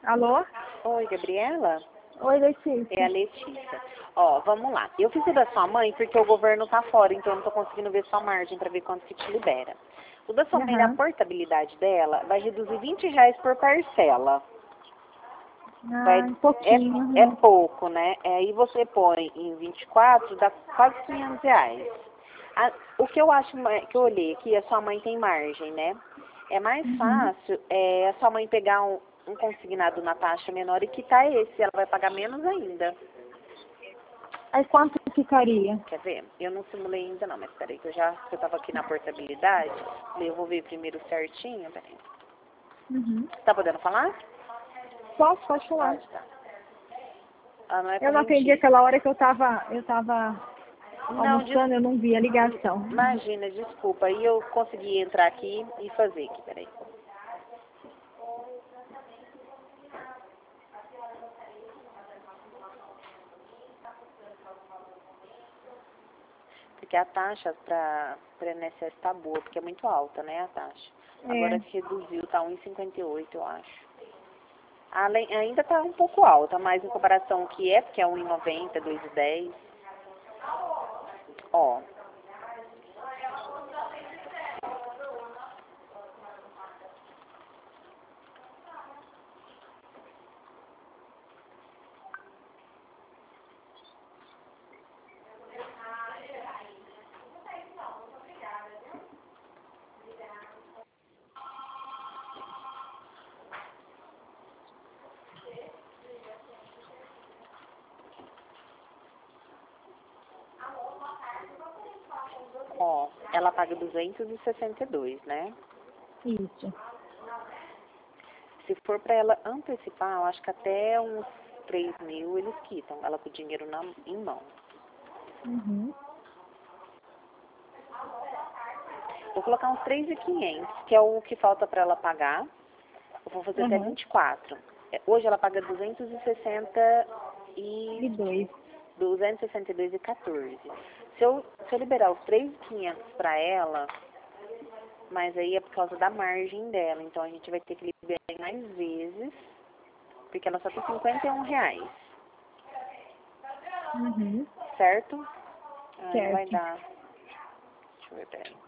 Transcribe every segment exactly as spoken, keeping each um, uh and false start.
Alô? Oi, Gabriela? Oi, Letícia. É a Letícia. Ó, vamos lá. Eu fiz o da sua mãe porque o governo tá fora, então eu não tô conseguindo ver sua margem pra ver quanto que te libera. O da sua mãe, da Aham. portabilidade dela, vai reduzir vinte reais por parcela. Vai, Ah, um é, pouquinho. é Uhum. pouco, né? É, aí você põe em vinte e quatro, dá quase quinhentos reais. A- o que eu acho, ma- que eu olhei aqui, a sua mãe tem margem, né? É mais Uhum. fácil é, a sua mãe pegar um, um consignado na taxa menor e quitar esse, ela vai pagar menos ainda. Aí quanto ficaria? Quer ver? Eu não simulei ainda não, mas peraí, que eu já, que eu tava aqui na portabilidade, eu vou ver primeiro certinho, peraí. Uhum. Tá podendo falar? Posso, pode falar. Pode, tá. Ah, não é Eu não atendi correntista. aquela hora que eu tava, eu tava Não, des... almoçando, eu não vi a ligação. imagina, desculpa. Aí eu consegui entrar aqui e fazer aqui, peraí. Porque a taxa para para I N S S tá boa, porque é muito alta, né, a taxa. Agora É. que reduziu, tá um e cinquenta e oito, eu acho. Além, ainda tá um pouco alta, mas em comparação ao que é, porque é um e noventa, dois e dez. Ó, ó, ela paga duzentos e sessenta e dois, né? Isso. Se for para ela antecipar, eu acho que até uns três mil eles quitam, ela com o dinheiro na, em mão. Uhum. Vou colocar uns três mil e quinhentos, que é o que falta para ela pagar. Eu vou fazer até Uhum. vinte e quatro. É, hoje ela paga duzentos e sessenta E e dois. duzentos e sessenta e dois e quatorze. Se eu, se eu liberar os três mil e quinhentos para ela, mas aí é por causa da margem dela, então a gente vai ter que liberar em mais vezes, porque ela só tem cinquenta e um reais, Uhum. certo? Ai, não vai Certo. dar. Deixa eu ver, peraí.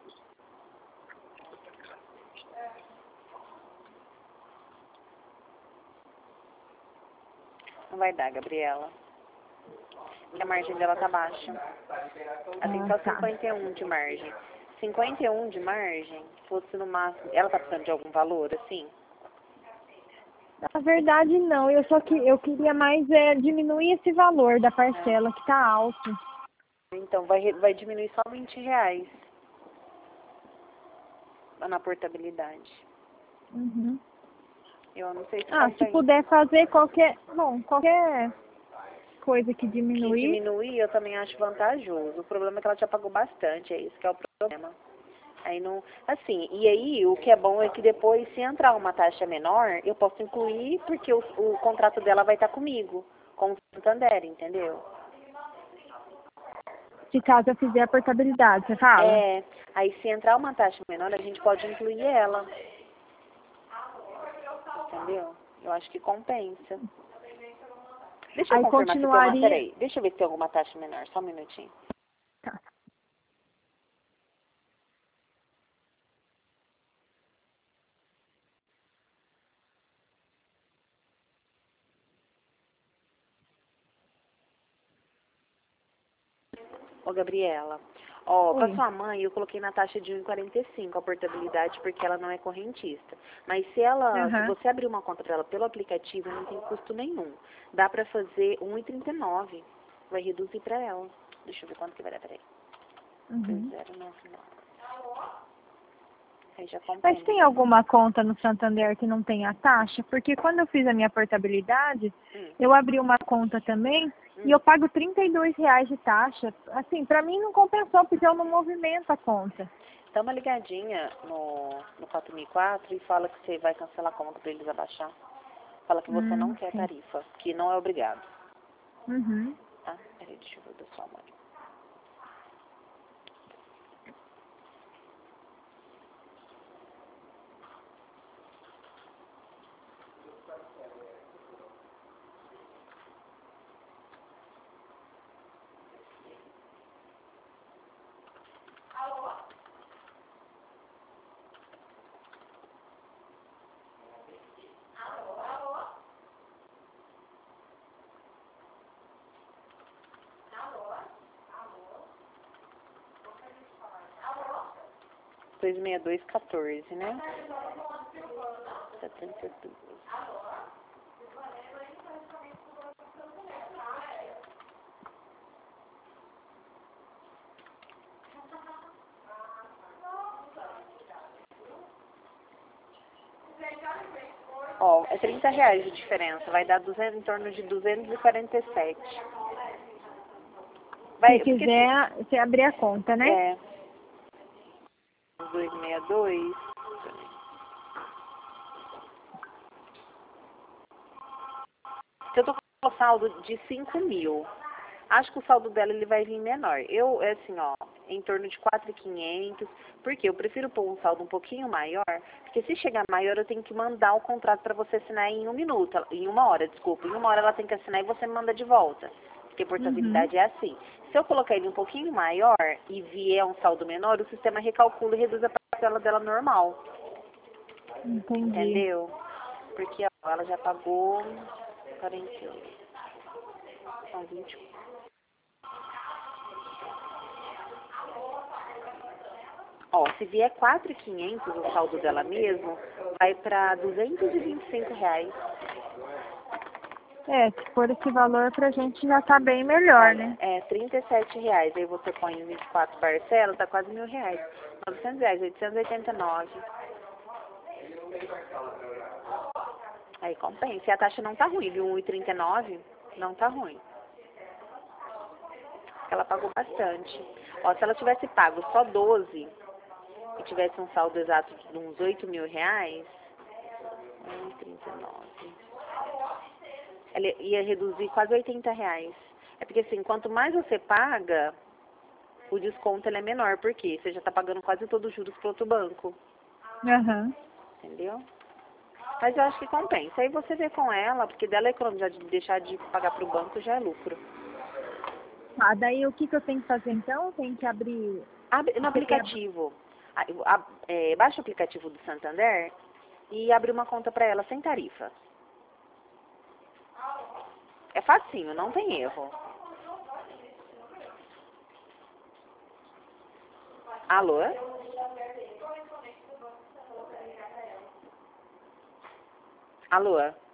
Não vai dar, Gabriela. Porque a margem dela tá baixa. Ela tem Ah, só tá. cinquenta e um de margem. cinquenta e um de margem, fosse no máximo. Ela tá precisando de algum valor, assim? Na verdade, não. Eu só que eu queria mais é, diminuir esse valor da É. parcela que tá alto. Então, vai, re- vai diminuir só vinte reais na portabilidade. Uhum. Eu não sei se Ah, se compensa. puder fazer qualquer, bom, qualquer coisa que Que diminuir, diminuir eu também acho vantajoso. O problema é que ela já pagou bastante, é isso que é o problema. Aí não, assim, e aí o que é bom é que depois, se entrar uma taxa menor, eu posso incluir porque o, o contrato dela vai estar comigo, com o Santander, entendeu? se caso eu fizer a portabilidade, você fala? É, aí se entrar uma taxa menor, a gente pode incluir ela, entendeu? Eu acho que compensa. Deixa eu Aí confirmar se tem uma, continuaria. peraí, deixa eu ver se tem alguma taxa menor, só um minutinho. Tá. Ô, Gabriela, ó, para Oi. sua mãe eu coloquei na taxa de um e quarenta e cinco a portabilidade porque ela não é correntista. Mas se ela, se Aham. você abrir uma conta para ela pelo aplicativo, não tem custo nenhum. Dá para fazer um e trinta e nove. Vai reduzir para ela. Deixa eu ver quanto que vai dar, peraí. Uhum. dois zero nove nove. Aí já Mas tem compensa. alguma conta no Santander que não tenha taxa? Porque quando eu fiz a minha portabilidade, Hum, eu abri uma conta também e hum. eu pago trinta e dois reais de taxa. Assim, pra mim não compensou, porque eu não movimento a conta. Dá uma ligadinha no, no quatro mil e quatro e fala que você vai cancelar a conta para eles abaixar. Fala que você não Hum, quer sim. tarifa, que não é obrigado, Uhum. tá? Peraí, deixa eu ver da sua mãe. dois seis dois, quatorze, né? setenta e dois. Ó, é trinta reais de diferença. Vai dar duzentos, em torno de duzentos e quarenta e sete. Vai, Se quiser, você abrir a conta, né? É. dois seis dois. Eu tô com o saldo de cinco mil. Acho que o saldo dela ele vai vir menor. Eu, é assim, ó, em torno de quatro mil e quinhentos. Porque eu prefiro pôr um saldo um pouquinho maior, porque se chegar maior eu tenho que mandar o contrato para você assinar em um minuto, em uma hora, desculpa. Em uma hora ela tem que assinar e você me manda de volta. Porque portabilidade Uhum. é assim. Se eu colocar ele um pouquinho maior e vier um saldo menor, o sistema recalcula e reduz a parcela dela normal. Entendi. Entendeu? Porque ó, ela já pagou quarenta e oito. São vinte e um. Ó, se vier quatro mil e quinhentos o saldo dela mesmo, vai para duzentos e vinte e cinco reais. É, se for esse valor pra gente já tá bem melhor, Olha, né? é trinta e sete reais. Aí você põe em vinte e quatro parcelas, tá quase mil reais. novecentos reais, oitocentos e oitenta e nove. Aí compensa. E a taxa não tá ruim, viu? um vírgula trinta e nove não tá ruim. Ela pagou bastante. Ó, se ela tivesse pago só doze e tivesse um saldo exato de uns oito mil reais, um vírgula trinta e nove. Ela ia reduzir quase oitenta reais. É porque assim, quanto mais você paga, o desconto ele é menor, porque você já está pagando quase todos os juros para outro banco. Aham. Entendeu? Mas eu acho que compensa. Aí você vê com ela, porque dela economizar de deixar de pagar para o banco já é lucro. Ah, daí o que que eu tenho que fazer então? Tem que abrir... Abre, no Você quer ab- aplicativo, a- a- é, baixa o aplicativo do Santander e abre uma conta para ela sem tarifa. É facinho, não tem erro. Alô? Alô?